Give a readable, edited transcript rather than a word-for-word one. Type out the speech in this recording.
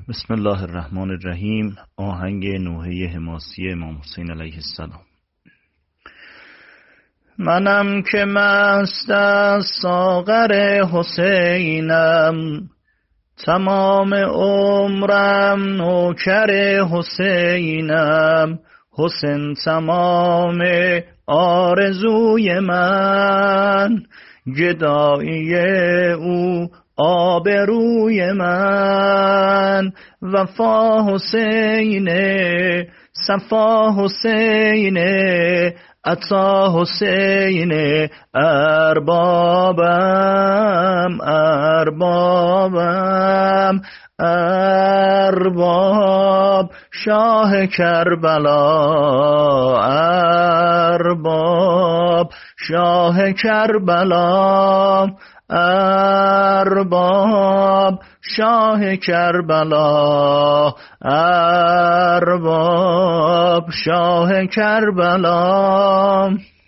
بسم الله الرحمن الرحیم. آهنگ نوحه حماسی امام حسین علیه السلام. منم که مست از ساغر حسینم، تمام عمرم نوکر حسینم. حسین تمام آرزوی من، گدایی او آبروی من. وفا حسینه، صفا حسینه، عطا حسینه، اربابم اربابم ارباب. شاه کربلا ارباب، شاه کربلا ارباب، شاه کربلا ارباب، شاه کربلا.